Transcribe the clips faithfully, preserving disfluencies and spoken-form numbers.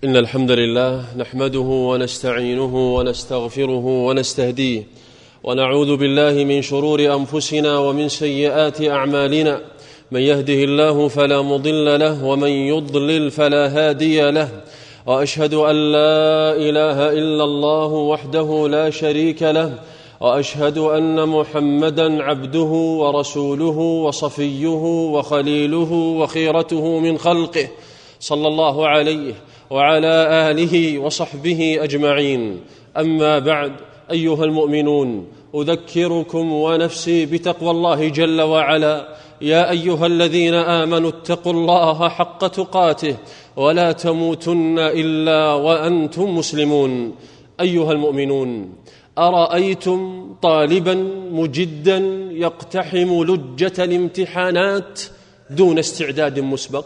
إن الحمد لله نحمده ونستعينه ونستغفره ونستهديه ونعوذ بالله من شرور أنفسنا ومن سيئات أعمالنا. من يهده الله فلا مضل له ومن يضلل فلا هادي له، وأشهد أن لا إله إلا الله وحده لا شريك له، وأشهد أن محمدًا عبده ورسوله وصفيه وخليله وخيرته من خلقه، صلى الله عليه وعلى آله وصحبه أجمعين. أما بعد، أيها المؤمنون، أذكركم ونفسي بتقوى الله جل وعلا. يا أيها الذين آمنوا اتقوا الله حق تقاته ولا تموتن إلا وأنتم مسلمون. أيها المؤمنون، أرأيتم طالبا مجدا يقتحم لجة الامتحانات دون استعداد مسبق؟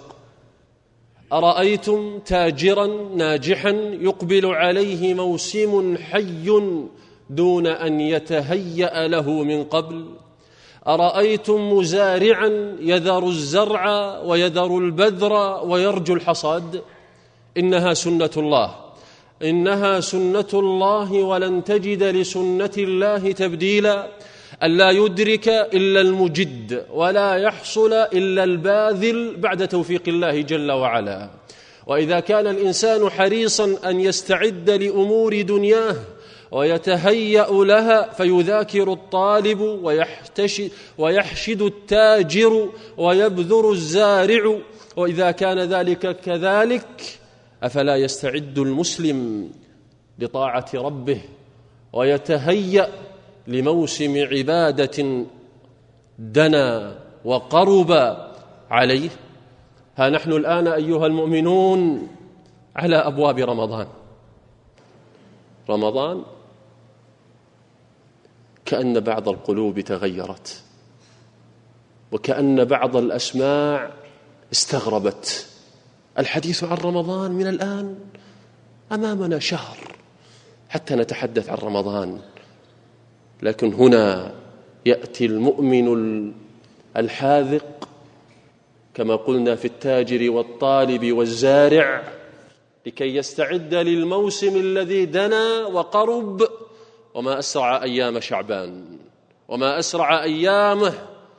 أرأيتم تاجرا ناجحا يقبل عليه موسم حي دون أن يتهيأ له من قبل؟ أرأيتم مزارعا يذر الزرع ويذر البذر ويرجو الحصاد؟ إنها سنة الله، إنها سنة الله، ولن تجد لسنة الله تبديلا. ألا يدرك إلا المجد، ولا يحصل إلا الباذل بعد توفيق الله جل وعلا. وإذا كان الإنسان حريصا أن يستعد لأمور دنياه ويتهيأ لها، فيذاكر الطالب ويحتشد ويحشد التاجر ويبذر الزارع. وإذا كان ذلك كذلك، أفلا يستعد المسلم لطاعة ربه ويتهيأ لموسم عبادة دنا وقرب عليه؟ ها نحن الآن أيها المؤمنون على أبواب رمضان. رمضان كأن بعض القلوب تغيرت، وكأن بعض الأسماع استغربت. الحديث عن رمضان من الآن، أمامنا شهر حتى نتحدث عن رمضان. لكن هنا يأتي المؤمن الحاذق كما قلنا في التاجر والطالب والزارع لكي يستعد للموسم الذي دنا وقرب. وما أسرع أيام شعبان، وما أسرع أيامه.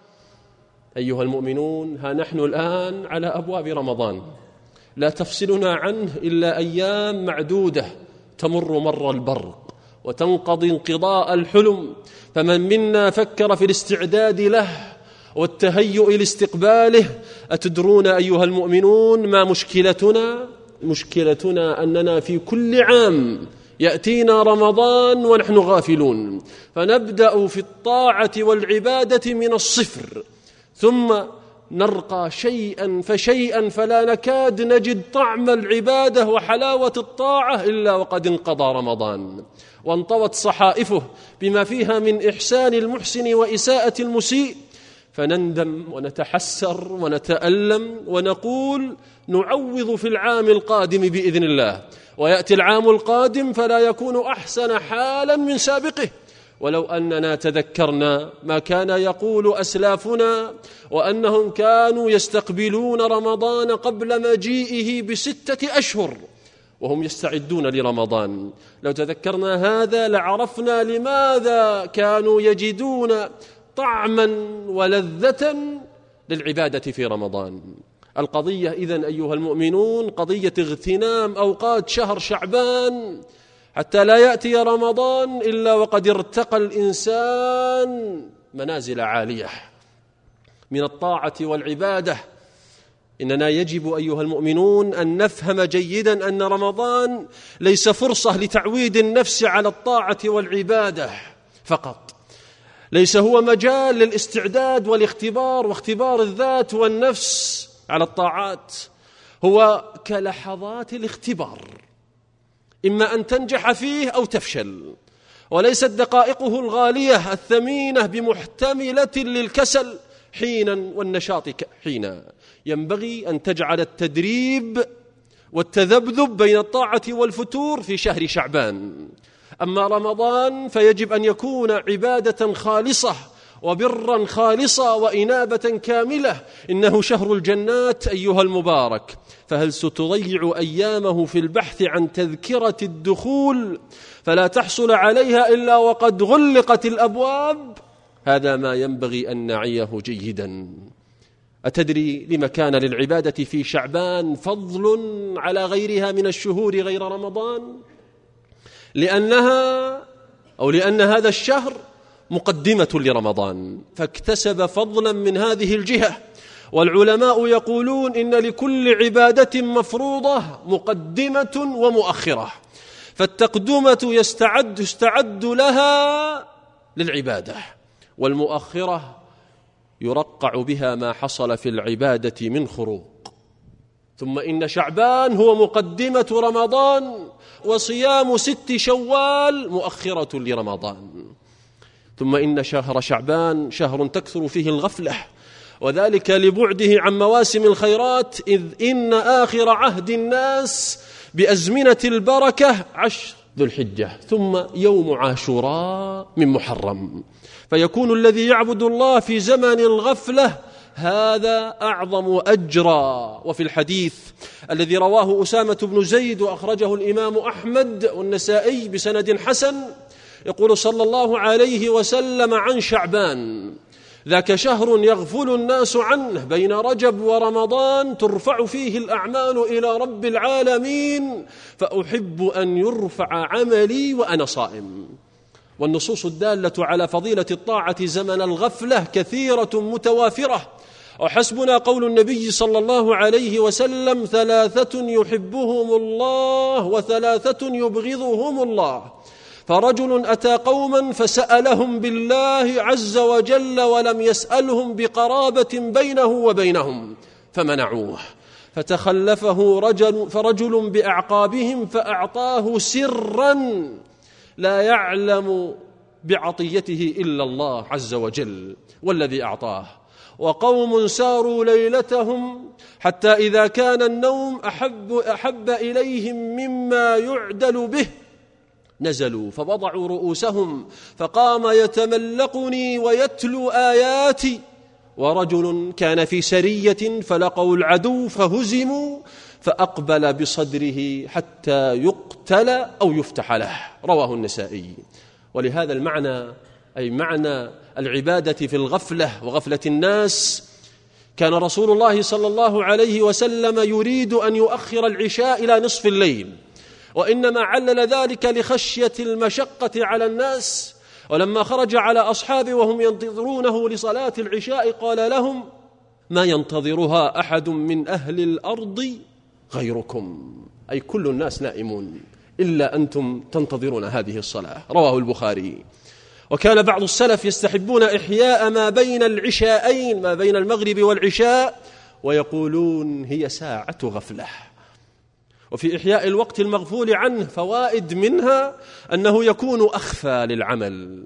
أيها المؤمنون، ها نحن الآن على أبواب رمضان، لا تفصلنا عنه إلا أيام معدودة تمر مر البرق وتنقضي انقضاء الحلم. فمن منا فكر في الاستعداد له والتهيؤ لاستقباله. أتدرون أيها المؤمنون ما مشكلتنا؟ مشكلتنا أننا في كل عام يأتينا رمضان ونحن غافلون، فنبدأ في الطاعة والعبادة من الصفر، ثم نرقى شيئا فشيئا، فلا نكاد نجد طعم العبادة وحلاوة الطاعة إلا وقد انقضى رمضان وانطوت صحائفه بما فيها من إحسان المحسن وإساءة المسيء، فنندم ونتحسر ونتألم ونقول نعوض في العام القادم بإذن الله. ويأتي العام القادم فلا يكون أحسن حالا من سابقه. ولو أننا تذكرنا ما كان يقول أسلافنا، وأنهم كانوا يستقبلون رمضان قبل مجيئه بستة أشهر وهم يستعدون لرمضان، لو تذكرنا هذا لعرفنا لماذا كانوا يجدون طعما ولذة للعبادة في رمضان. القضية إذن أيها المؤمنون قضية اغتنام أوقات شهر شعبان حتى لا يأتي رمضان إلا وقد ارتقى الإنسان منازل عالية من الطاعة والعبادة. إننا يجب أيها المؤمنون أن نفهم جيدا أن رمضان ليس فرصة لتعويد النفس على الطاعة والعبادة فقط، ليس هو مجال للاستعداد والاختبار واختبار الذات والنفس على الطاعات، هو كلحظات الاختبار، إما أن تنجح فيه أو تفشل، وليست دقائقه الغالية الثمينة بمحتملة للكسل حينا والنشاط حينا. ينبغي أن تجعل التدريب والتذبذب بين الطاعة والفتور في شهر شعبان. أما رمضان فيجب أن يكون عبادة خالصة وبرا خالصا وإنابة كاملة. إنه شهر الجنات أيها المبارك، فهل ستضيع أيامه في البحث عن تذكرة الدخول فلا تحصل عليها إلا وقد غلقت الأبواب؟ هذا ما ينبغي أن نعيه جيدا. أتدري لما كان للعبادة في شعبان فضل على غيرها من الشهور غير رمضان؟ لأنها أو لأن هذا الشهر مقدمة لرمضان، فاكتسب فضلا من هذه الجهة. والعلماء يقولون إن لكل عبادة مفروضة مقدمة ومؤخرة، فالتقدمة يستعد, يستعد لها للعبادة، والمؤخرة يرقع بها ما حصل في العبادة من خروق. ثم إن شعبان هو مقدمة رمضان، وصيام ست شوال مؤخرة لرمضان. ثم إن شهر شعبان شهر تكثر فيه الغفلة، وذلك لبعده عن مواسم الخيرات، إذ إن آخر عهد الناس بأزمنة البركة عشر ذو الحجة ثم يوم عاشوراء من محرم، فيكون الذي يعبد الله في زمن الغفلة هذا أعظم أجرا. وفي الحديث الذي رواه أسامة بن زيد وأخرجه الإمام أحمد والنسائي بسند حسن، يقول صلى الله عليه وسلم عن شعبان: ذاك شهر يغفل الناس عنه بين رجب ورمضان، ترفع فيه الأعمال إلى رب العالمين، فأحب أن يرفع عملي وأنا صائم. والنصوص الدالة على فضيلة الطاعة زمن الغفلة كثيرة متوافرة، وحسبنا قول النبي صلى الله عليه وسلم: ثلاثة يحبهم الله وثلاثة يبغضهم الله. فرجل أتى قوما فسألهم بالله عز وجل ولم يسألهم بقرابة بينه وبينهم فمنعوه، فتخلفه رجل فرجل بأعقابهم فأعطاه سرا لا يعلم بعطيته إلا الله عز وجل والذي أعطاه. وقوم ساروا ليلتهم حتى إذا كان النوم أحب, أحب إليهم مما يعدل به، نزلوا فوضعوا رؤوسهم، فقام يتملقني ويتلو آياتي. ورجل كان في سرية فلقوا العدو فهزموا، فأقبل بصدره حتى يقتل أو يفتح له، رواه النسائي. ولهذا المعنى، أي معنى العبادة في الغفلة وغفلة الناس، كان رسول الله صلى الله عليه وسلم يريد أن يؤخر العشاء إلى نصف الليل، وإنما علل ذلك لخشية المشقة على الناس. ولما خرج على أصحابه وهم ينتظرونه لصلاة العشاء قال لهم: ما ينتظرها أحد من أهل الأرض غيركم، أي كل الناس نائمون إلا أنتم تنتظرون هذه الصلاة، رواه البخاري. وكان بعض السلف يستحبون إحياء ما بين العشاءين، ما بين المغرب والعشاء، ويقولون هي ساعة غفلة. وفي إحياء الوقت المغفول عنه فوائد، منها أنه يكون أخفى للعمل،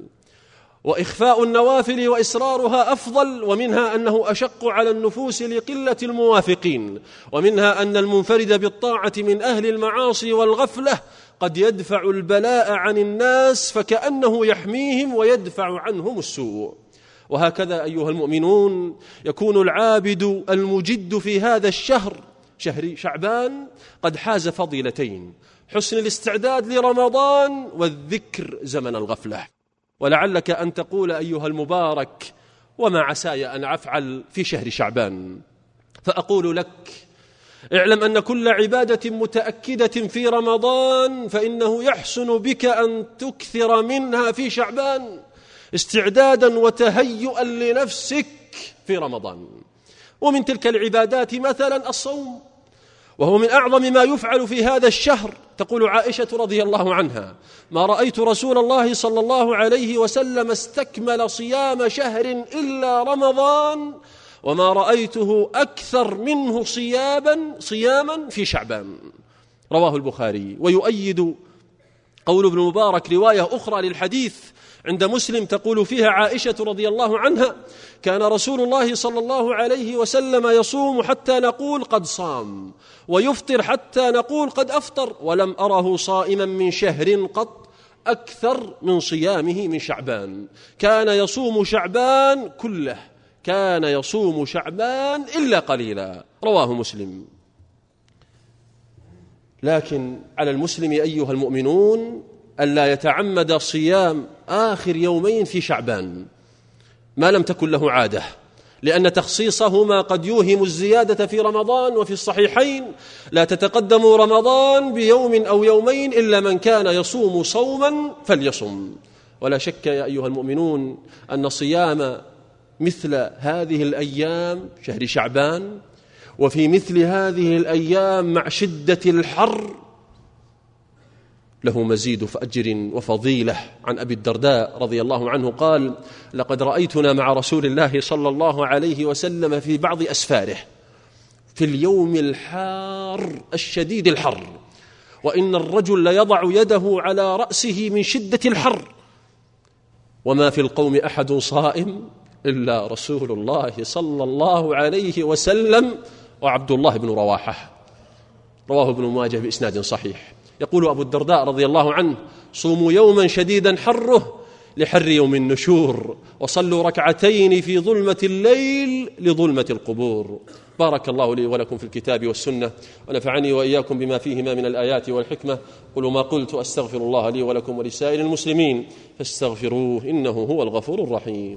وإخفاء النوافل وإسرارها أفضل، ومنها أنه أشق على النفوس لقلة الموافقين، ومنها أن المنفرد بالطاعة من أهل المعاصي والغفلة قد يدفع البلاء عن الناس فكأنه يحميهم ويدفع عنهم السوء. وهكذا أيها المؤمنون يكون العابد المجد في هذا الشهر، شهر شعبان، قد حاز فضيلتين: حسن الاستعداد لرمضان والذكر زمن الغفلة. ولعلك أن تقول أيها المبارك: وما عساي أن أفعل في شهر شعبان؟ فأقول لك: اعلم أن كل عبادة متأكدة في رمضان فإنه يحسن بك أن تكثر منها في شعبان، استعدادا وتهيئا لنفسك في رمضان. ومن تلك العبادات مثلا الصوم، وهو من أعظم ما يفعل في هذا الشهر. تقول عائشة رضي الله عنها: ما رأيت رسول الله صلى الله عليه وسلم استكمل صيام شهر إلا رمضان، وما رأيته أكثر منه صياما صياما في شعبان، رواه البخاري. ويؤيد قول ابن مبارك رواية أخرى للحديث عند مسلم تقول فيها عائشة رضي الله عنها: كان رسول الله صلى الله عليه وسلم يصوم حتى نقول قد صام، ويفطر حتى نقول قد أفطر، ولم أره صائما من شهر قط أكثر من صيامه من شعبان. كان يصوم شعبان كله، كان يصوم شعبان إلا قليلا، رواه مسلم. لكن على المسلم أيها المؤمنون ألا يتعمد صيام آخر يومين في شعبان ما لم تكن له عادة، لأن تخصيصهما قد يوهم الزيادة في رمضان. وفي الصحيحين: لا تتقدم رمضان بيوم أو يومين إلا من كان يصوم صوما فليصم. ولا شك يا أيها المؤمنون أن صيام مثل هذه الأيام شهر شعبان وفي مثل هذه الأيام مع شدة الحر له مزيد أجر وفضيلة. عن أبي الدرداء رضي الله عنه قال: لقد رأيتنا مع رسول الله صلى الله عليه وسلم في بعض أسفاره في اليوم الحار الشديد الحر، وإن الرجل ليضع يده على رأسه من شدة الحر، وما في القوم أحد صائم إلا رسول الله صلى الله عليه وسلم وعبد الله بن رواحة، رواه ابن ماجه بإسناد صحيح. يقول أبو الدرداء رضي الله عنه: صوموا يوما شديدا حره لحر يوم النشور، وصلوا ركعتين في ظلمة الليل لظلمة القبور. بارك الله لي ولكم في الكتاب والسنة، ونفعني وإياكم بما فيهما من الآيات والحكمة. قولوا ما قلت، أستغفر الله لي ولكم ولسائر المسلمين فاستغفروه إنه هو الغفور الرحيم.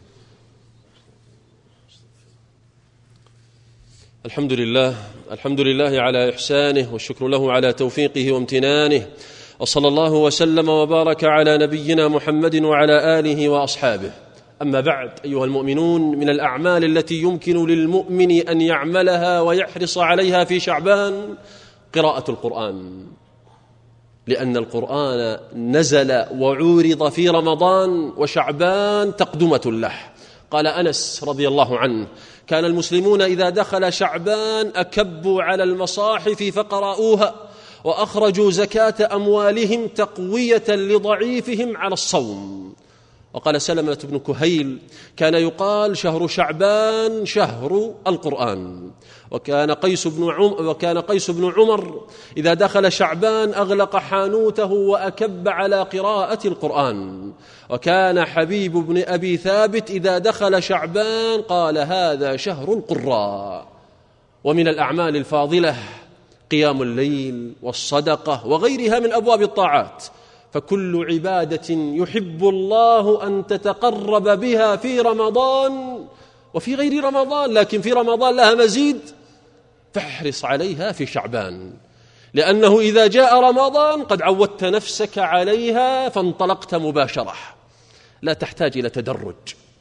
الحمد لله الحمد لله على إحسانه، والشكر له على توفيقه وامتنانه، وصلى الله وسلم وبارك على نبينا محمد وعلى آله وأصحابه. أما بعد أيها المؤمنون، من الأعمال التي يمكن للمؤمن أن يعملها ويحرص عليها في شعبان قراءة القرآن، لأن القرآن نزل وعورض في رمضان وشعبان تقدمة له. قال أنس رضي الله عنه: كان المسلمون إذا دخل شعبان أكبوا على المصاحف فقرأوها، وأخرجوا زكاة أموالهم تقوية لضعيفهم على الصوم. وقال سلمة بن كهيل: كان يقال شهر شعبان شهر القرآن. وكان قيس بن عمر وكان قيس بن عمر إذا دخل شعبان أغلق حانوته وأكب على قراءة القرآن. وكان حبيب بن أبي ثابت إذا دخل شعبان قال: هذا شهر القراء. ومن الأعمال الفاضلة قيام الليل والصدقة وغيرها من أبواب الطاعات، فكل عبادة يحب الله أن تتقرب بها في رمضان وفي غير رمضان، لكن في رمضان لها مزيد، فاحرص عليها في شعبان، لأنه إذا جاء رمضان قد عودت نفسك عليها فانطلقت مباشرة، لا تحتاج إلى تدرج.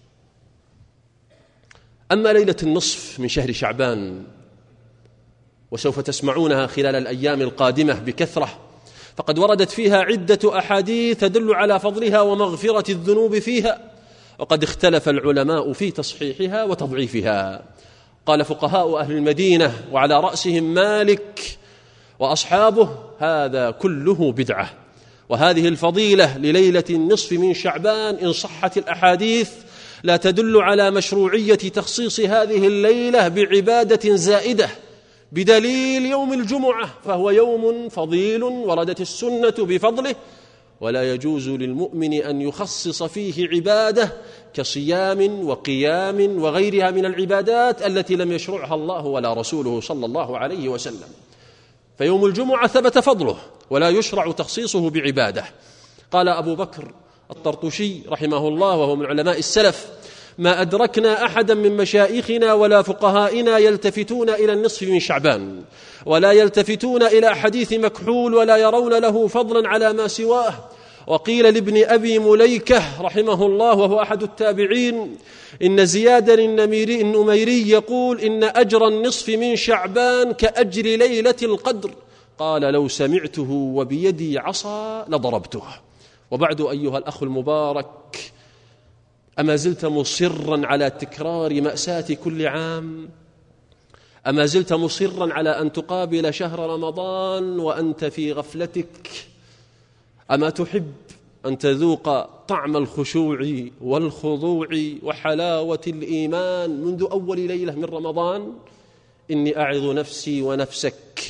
أما ليلة النصف من شهر شعبان، وسوف تسمعونها خلال الأيام القادمة بكثرة، فقد وردت فيها عدة أحاديث تدل على فضلها ومغفرة الذنوب فيها، وقد اختلف العلماء في تصحيحها وتضعيفها. قال فقهاء أهل المدينة وعلى رأسهم مالك وأصحابه: هذا كله بدعة. وهذه الفضيلة لليلة النصف من شعبان إن صحت الأحاديث لا تدل على مشروعية تخصيص هذه الليلة بعبادة زائدة بدليل يوم الجمعة، فهو يوم فضيل وردت السنة بفضله، ولا يجوز للمؤمن أن يخصص فيه عبادة كصيام وقيام وغيرها من العبادات التي لم يشرعها الله ولا رسوله صلى الله عليه وسلم. فيوم الجمعة ثبت فضله ولا يشرع تخصيصه بعبادة. قال أبو بكر الطرطوشي رحمه الله وهو من علماء السلف: ما أدركنا أحدا من مشايخنا ولا فقهائنا يلتفتون إلى النصف من شعبان، ولا يلتفتون إلى حديث مكحول، ولا يرون له فضلا على ما سواه. وقيل لابن أبي مليكة رحمه الله وهو أحد التابعين: إن زيادا النميري النميري يقول إن أجر النصف من شعبان كأجر ليلة القدر. قال: لو سمعته وبيدي عصا لضربته. وبعد أيها الأخ المبارك، أما زلت مصرا على تكرار مأساة كل عام؟ أما زلت مصرا على أن تقابل شهر رمضان وأنت في غفلتك؟ أما تحب أن تذوق طعم الخشوع والخضوع وحلاوة الإيمان منذ أول ليلة من رمضان؟ إني أعظ نفسي ونفسك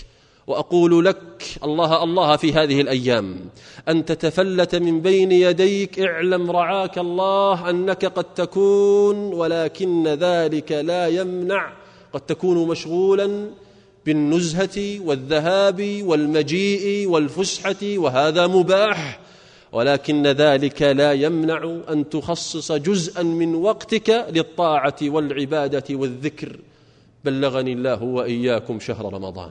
وأقول لك الله الله في هذه الأيام أن تتفلت من بين يديك، اعلم رعاك الله أنك قد تكون، ولكن ذلك لا يمنع، قد تكون مشغولا بالنزهة والذهاب والمجيء والفسحة، وهذا مباح، ولكن ذلك لا يمنع أن تخصص جزءا من وقتك للطاعة والعبادة والذكر. بلغني الله وإياكم شهر رمضان،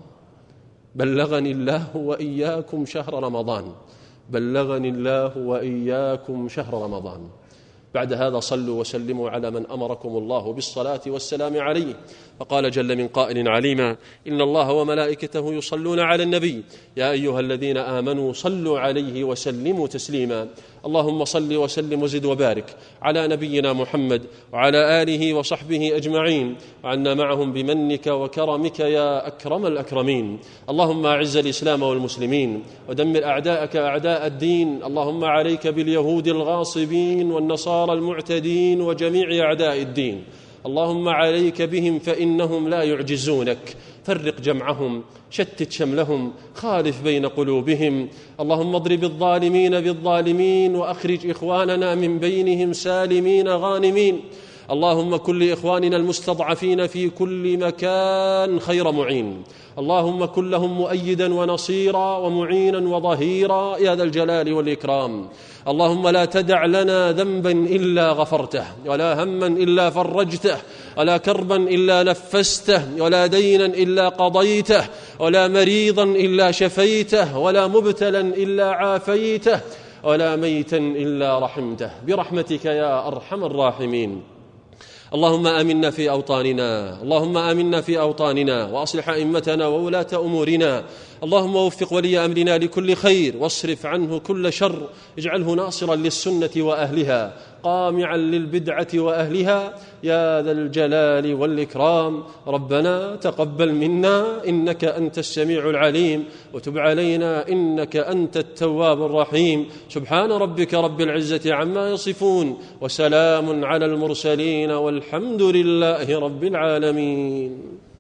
بلغني الله وإياكم شهر رمضان، بلغني الله وإياكم شهر رمضان. بعد هذا صلوا وسلموا على من أمركم الله بالصلاة والسلام عليه، فقال جل من قائل عليما: إن الله وملائكته يصلون على النبي يا أيها الذين آمنوا صلوا عليه وسلموا تسليما. اللهم صل وسلم وزد وبارك على نبينا محمد وعلى آله وصحبه أجمعين، وعنا معهم بمنك وكرمك يا أكرم الأكرمين. اللهم أعز الإسلام والمسلمين ودمر أعداءك أعداء الدين. اللهم عليك باليهود الغاصبين والنصارى المعتدين وجميع أعداء الدين. اللهم عليك بهم فإنهم لا يعجزونك. فرق جمعهم، شتت شملهم، خالف بين قلوبهم. اللهم اضرب الظالمين بالظالمين وأخرج إخواننا من بينهم سالمين غانمين. اللهم كن لإخواننا المستضعفين في كل مكان خير معين. اللهم كن لهم مؤيدا ونصيرا ومعينا وظهيرا يا ذا الجلال والإكرام. اللهم لا تدع لنا ذنبا إلا غفرته، ولا هما إلا فرجته، ولا كربا إلا نفسته، ولا دينا إلا قضيته، ولا مريضا إلا شفيته، ولا مبتلا إلا عافيته، ولا ميتا إلا رحمته، برحمتك يا أرحم الراحمين. اللهم آمنا في أوطاننا، اللهم آمنا في أوطاننا، وأصلح أئمتنا وولاة أمورنا. اللهم وفق ولي أمرنا لكل خير، واصرف عنه كل شر، اجعله ناصرا للسنة وأهلها، قامعا للبدعة وأهلها يا ذا الجلال والإكرام. ربنا تقبل منا إنك أنت السميع العليم، وتب علينا إنك أنت التواب الرحيم. سبحان ربك رب العزة عما يصفون، وسلام على المرسلين، والحمد لله رب العالمين.